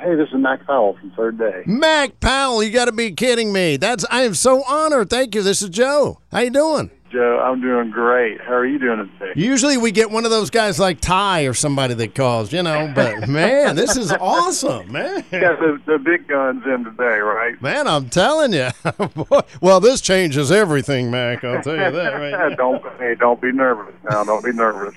Hey, this is Mac Powell from Third Day. Mac Powell, you got to be kidding me. I am so honored. Thank you. This is Joe. How you doing? Joe, I'm doing great. How are you doing today? Usually we get one of those guys like Ty or somebody that calls, but man, this is awesome, man. Yeah, the big guns in today, right? Man, I'm telling you. Well, this changes everything, Mac. I'll tell you that right now. Don't be nervous now. Don't be nervous.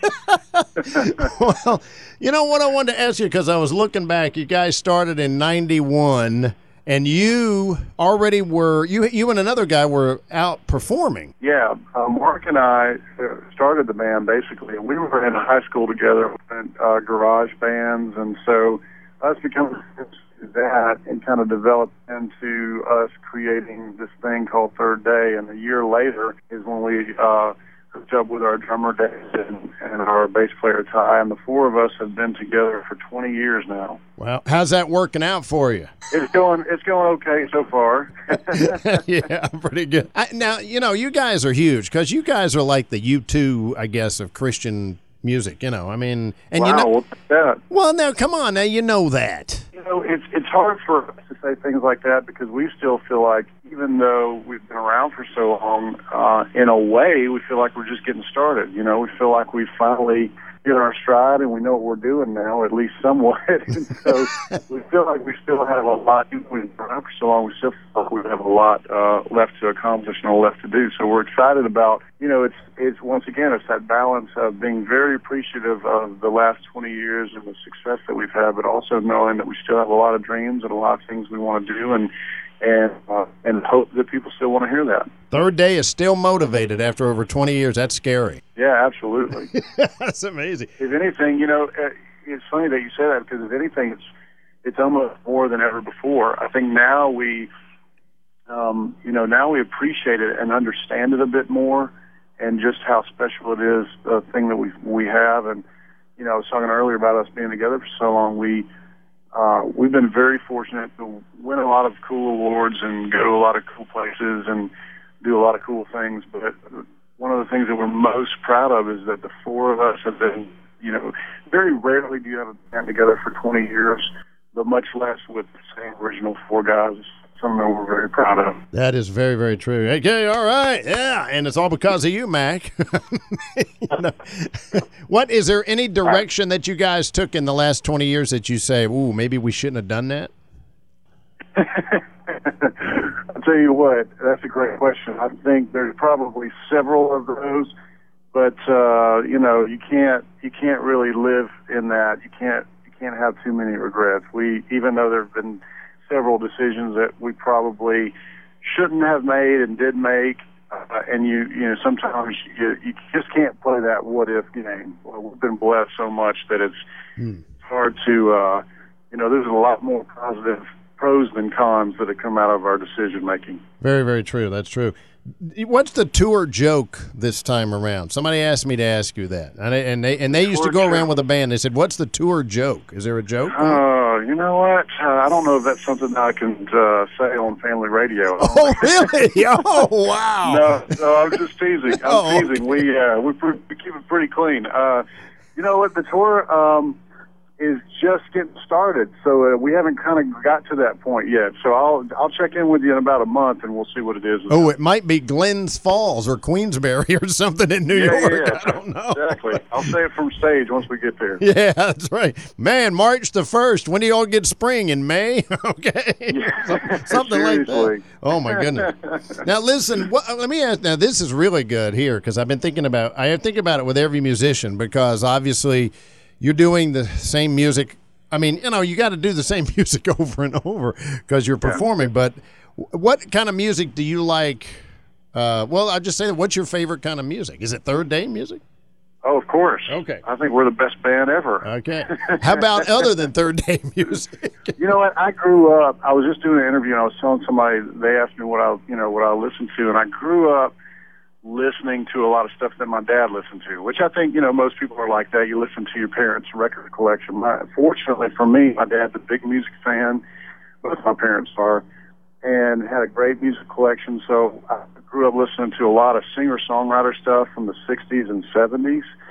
Well, you know what I wanted to ask you, because I was looking back. You guys started in 91. And you already were, you and another guy were out performing. Yeah, Mark and I started the band, basically, and we were in high school together in garage bands, and so us becoming that and kind of developed into us creating this thing called Third Day, and a year later is when we hooked up with our drummer Dave and our bass player Ty, and the four of us have been together for 20 years now. Wow, how's that working out for you? It's going okay so far. Yeah, pretty good. Now, you guys are huge, because you guys are like the U2, I guess, of Christian music. I mean, and wow, what's that? Well, now come on, now you know that. It's hard for us to say things like that, because we still feel like, even though we've been around for so long, in a way, we feel like we're just getting started. We feel like we've finally hit our stride, and we know what we're doing now, at least somewhat. And so we feel like we still have a lot. We've been around for so long, we still feel like we have a lot left to accomplish and left to do. So we're excited about, it's once again, it's that balance of being very appreciative of the last 20 years and the success that we've had, but also knowing that we still have a lot of dreams and a lot of things we want to do, and hope that people still want to hear that. Third Day is still motivated after over 20 years. That's scary. Yeah, absolutely. That's amazing. If anything, it's funny that you say that, because if anything, it's almost more than ever before. I think now we appreciate it and understand it a bit more, and just how special it is, the thing that we have. And I was talking earlier about us being together for so long. We've been very fortunate to win a lot of cool awards and go to a lot of cool places and do a lot of cool things. But one of the things that we're most proud of is that the four of us have been, very rarely do you have a band together for 20 years, but much less with the same original four guys. Something that we're very proud of. That is very, very true. Okay, all right, yeah, and it's all because of you, Mac. What is there any direction that you guys took in the last 20 years that you say, ooh, maybe we shouldn't have done that? I'll tell you what, that's a great question. I think there's probably several of those, but you can't really live in that. You can't have too many regrets. Even though there have been several decisions that we probably shouldn't have made and did make, and sometimes you just can't play that what if game. Well, we've been blessed so much that it's hard to there's a lot more positive pros than cons that have come out of our decision making. Very, very true. That's true. What's the tour joke this time around? Somebody asked me to ask you that, and they used to go around with a band. They said, "What's the tour joke? Is there a joke?" You know what? I don't know if that's something that I can say on family radio. Oh, really? Oh, wow. No, I'm just teasing. I'm teasing. Okay. We keep it pretty clean. You know what? The tour is just getting started, so we haven't kind of got to that point yet. So I'll check in with you in about a month, and we'll see what it is. Oh, it might be Glens Falls or Queensbury or something in New York. Yeah. I don't know. Exactly. I'll say it from stage once we get there. Yeah, that's right. Man, March the 1st. When do you all get spring? In May? Okay. Yeah. Something like that. Oh, my goodness. Now, listen, let me ask. Now, this is really good here, because I think about it with every musician, because obviously – you're doing the same music. I mean, you got to do the same music over and over because you're performing. But what kind of music do you like? I'll just say that. What's your favorite kind of music? Is it Third Day music? Oh, of course. Okay. I think we're the best band ever. Okay. How about other than Third Day music? You know what? I grew up. I was just doing an interview, and I was telling somebody. They asked me what I listened to, and I grew up listening to a lot of stuff that my dad listened to, which I think, most people are like that. You listen to your parents' record collection. Fortunately for me, my dad's a big music fan. Both my parents are, and had a great music collection. So I grew up listening to a lot of singer-songwriter stuff from the 60s and 70s.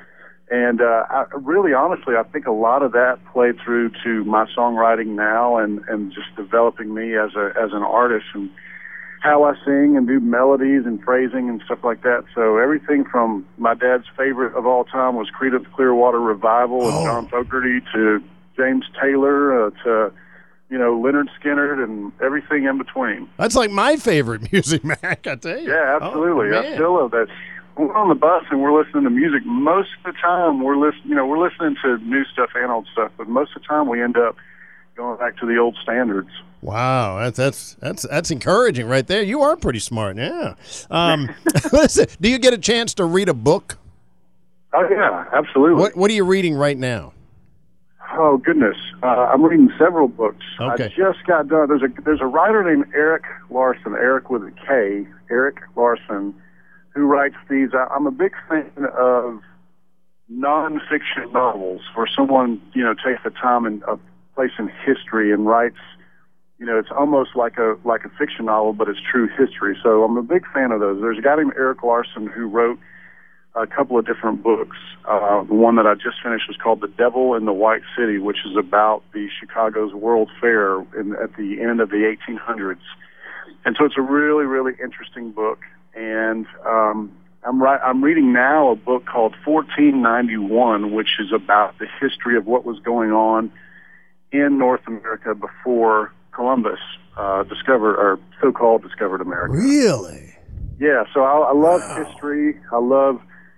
And really, honestly, I think a lot of that played through to my songwriting now, and just developing me as an artist, and how I sing and do melodies and phrasing and stuff like that. So everything from my dad's favorite of all time was Creedence Clearwater Revival and John Fogerty, to James Taylor, to Leonard Skinner, and everything in between. That's like my favorite music, Mac, I tell you. Yeah, absolutely. Oh, I still love that. We're on the bus and we're listening to music. Most of the time, we're listening to new stuff and old stuff, but most of the time we end up going back to the old standards. Wow, that's encouraging right there. You are pretty smart, yeah. Listen, do you get a chance to read a book? Oh yeah, absolutely. What are you reading right now? Oh goodness, I'm reading several books. Okay. I just got done. There's a writer named Erik Larson, Erik with a K, Erik Larson, who writes these. I'm a big fan of nonfiction novels, where someone takes the time and a place in history and writes. It's almost like a fiction novel, but it's true history. So I'm a big fan of those. There's a guy named Erik Larson who wrote a couple of different books. The one that I just finished was called The Devil in the White City, which is about the Chicago's World Fair at the end of the 1800s. And so it's a really, really interesting book. And I'm reading now a book called 1491, which is about the history of what was going on in North America before Columbus so-called discovered America. Really? Yeah. So I love history. I love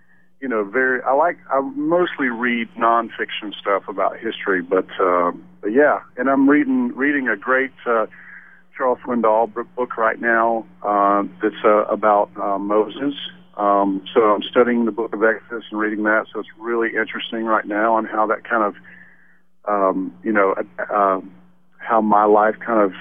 I mostly read nonfiction stuff about history, but yeah, and I'm reading a great Charles Swindoll book right now that's about Moses. So I'm studying the book of Exodus and reading that, so it's really interesting right now on how that kind of, how my life kind of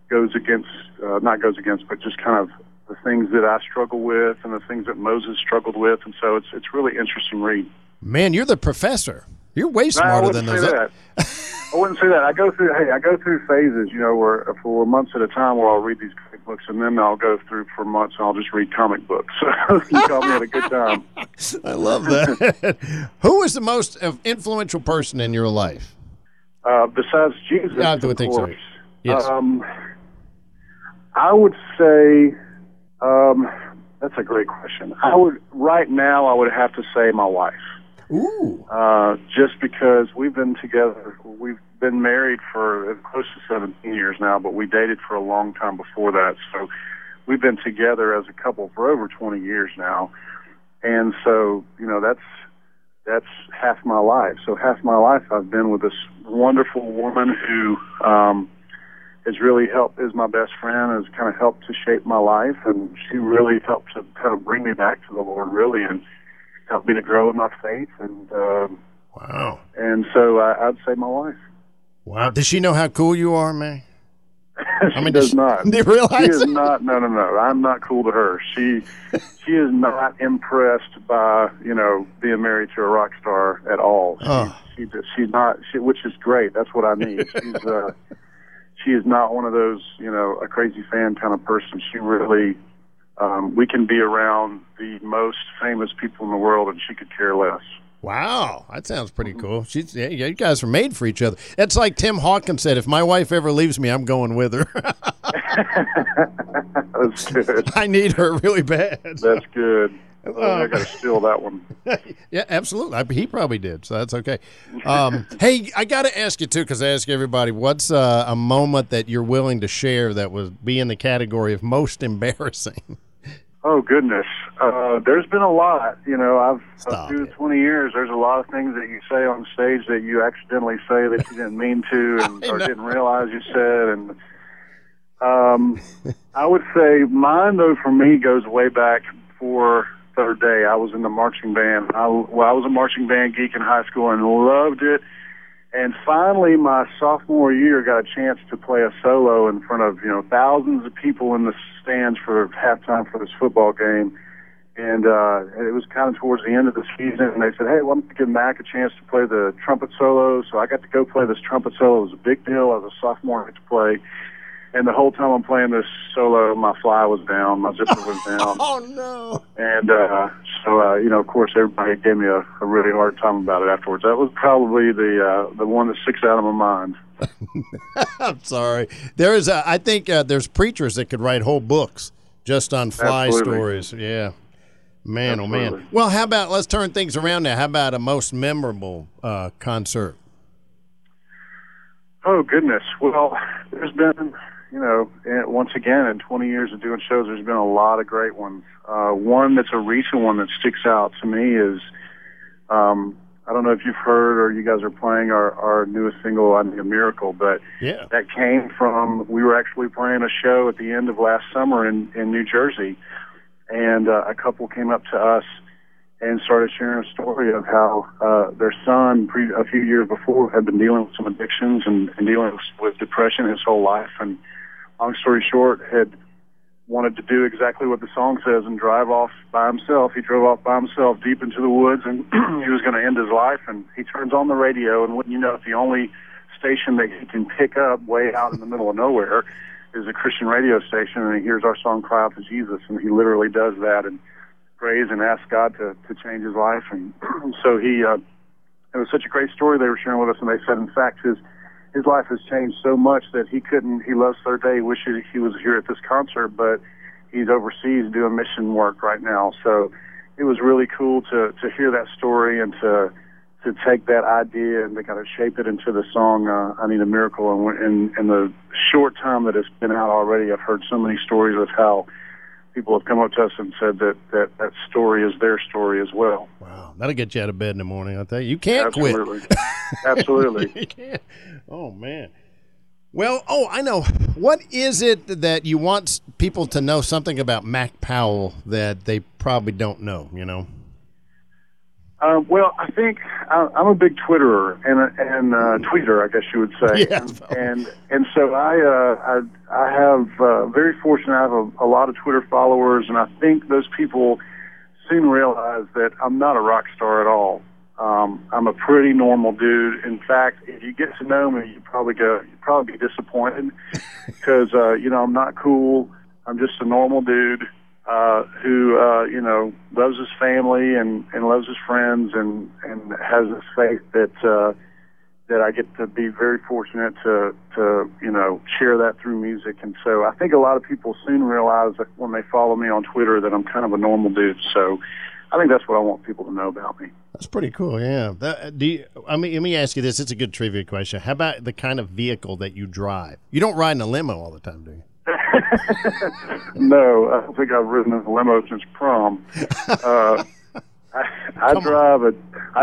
but just kind of the things that I struggle with and the things that Moses struggled with, and so it's really interesting read. Man, you're the professor. You're way smarter than those. I wouldn't say that. I go through phases, where for months at a time where I'll read these comic books, and then I'll go through for months and I'll just read comic books. So you call me at a good time. I love that. Who is the most influential person in your life? Besides Jesus, I would think so. Yes. I would say that's a great question. I would have to say my wife. Ooh. Just because we've been together, we've been married for close to 17 years now, but we dated for a long time before that. So we've been together as a couple for over 20 years now. And so, that's half my life. So half my life I've been with this wonderful woman who has really helped, is my best friend, has kind of helped to shape my life, and she really helped to kind of bring me back to the Lord, really, and helped me to grow in my faith. And wow. And so I'd say my wife. Wow. Does she know how cool you are, man? She does not. Do you realize? She is not. No. I'm not cool to her. She is not impressed by being married to a rock star at all. Oh. She's not. Which is great. That's what I need. She is not one of those a crazy fan kind of person. She really. We can be around the most famous people in the world, and she could care less. Wow, that sounds pretty cool. You guys are made for each other. It's like Tim Hawkins said, if my wife ever leaves me, I'm going with her. That's good. I need her really bad. That's good. I got to steal that one. Yeah, absolutely. He probably did, so that's okay. Hey, I got to ask you, too, because I ask everybody, what's a moment that you're willing to share that would be in the category of most embarrassing? Oh, goodness. There's been a lot. Through 20 years, there's a lot of things that you say on stage that you accidentally say that you didn't mean to or didn't realize you said. And I would say mine, though, for me, goes way back before Third Day. I was in the marching band. I was a marching band geek in high school and loved it. And finally, my sophomore year, got a chance to play a solo in front of thousands of people in the stands for halftime for this football game. And it was kind of towards the end of the season, and they said, "Hey, why don't you give Mac a chance to play the trumpet solo?" So I got to go play this trumpet solo. It was a big deal. I was a sophomore, I got to play. And the whole time I'm playing this solo, my fly was down, my zipper was down. Oh, no. And so, you know, of course, everybody gave me a really hard time about it afterwards. That was probably the one that sticks out of my mind. I'm sorry. I think there's preachers that could write whole books just on fly stories. Yeah. Man, Absolutely. Oh, man. Well, how about, let's turn things around now. How about a most memorable concert? Oh, goodness. Well, there's been, you know, once again, in 20 years of doing shows, there's been a lot of great ones. One that's a recent one that sticks out to me is, I don't know if you've heard or you guys are playing our newest single, I Need a Miracle, but yeah. That came from, we were actually playing a show at the end of last summer in New Jersey, and a couple came up to us and started sharing a story of how their son, a few years before, had been dealing with some addictions and dealing with depression his whole life. And long story short, had wanted to do exactly what the song says and drive off by himself. He drove off by himself deep into the woods, and he was going to end his life. And he turns on the radio, and wouldn't you know, it's the only station that he can pick up way out in the middle of nowhere is a Christian radio station, and he hears our song Cry Out to Jesus, and he literally does that and prays and asks God to change his life. And so it was such a great story they were sharing with us, and they said, in fact, his life has changed so much that he loves Third Day, wishes he was here at this concert, but he's overseas doing mission work right now. So it was really cool to hear that story and to take that idea and to kind of shape it into the song, I Need a Miracle. And in the short time that it's been out already, I've heard so many stories of how people have come up to us and said that story is their story as well. Wow, that'll get you out of bed in the morning, I'll tell you. You can't Absolutely. quit. Absolutely. You can't. Oh, man. Well, I know. What is it that you want people to know something about Mac Powell that they probably don't know, you know? Well, I think I'm a big Twitterer and tweeter, I guess you would say. Yeah. And so I have very fortunate. I have a lot of Twitter followers, and I think those people soon realize that I'm not a rock star at all. I'm a pretty normal dude. In fact, if you get to know me, you'd probably be disappointed because you know, I'm not cool. I'm just a normal dude who you know, loves his family and loves his friends and has this faith that I get to be very fortunate to you know, share that through music. And so I think a lot of people soon realize that when they follow me on Twitter that I'm kind of a normal dude. So I think that's what I want people to know about me. That's pretty cool, yeah. Let me ask you this. It's a good trivia question. How about the kind of vehicle that you drive? You don't ride in a limo all the time, do you? No, I don't think I've ridden in a limo since prom. I drive a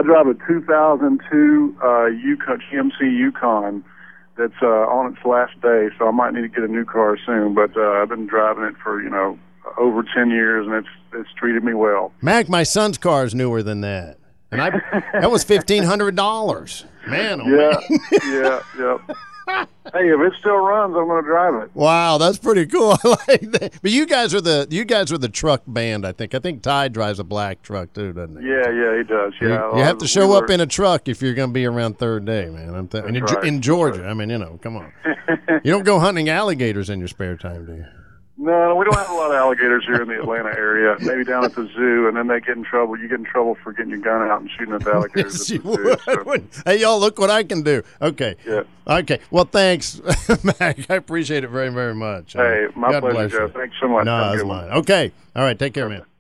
2002 GMC Yukon that's on its last day, so I might need to get a new car soon. But I've been driving it for, you know, over 10 years, and it's treated me well. Mac, my son's car is newer than that, and that was $1,500. Man, oh yeah, yeah. Hey, if it still runs, I'm going to drive it. Wow, that's pretty cool. I like that. But you guys are the truck band, I think. I think Ty drives a black truck too, doesn't he? Yeah, he does. Yeah, you have to show up in a truck if you're going to be around Third Day, man. In Georgia, I mean, you know, come on. You don't go hunting alligators in your spare time, do you? No, we don't have a lot of alligators here in the Atlanta area. Maybe down at the zoo, and then they get in trouble. You get in trouble for getting your gun out and shooting at the alligators. Yes, at the zoo, so. Hey, y'all, look what I can do. Okay. Yeah. Okay. Well, thanks, Mac. I appreciate it very, very much. Hey, my God pleasure, Joe. Thanks so much. No, that's mine. Okay. All right. Take care, man.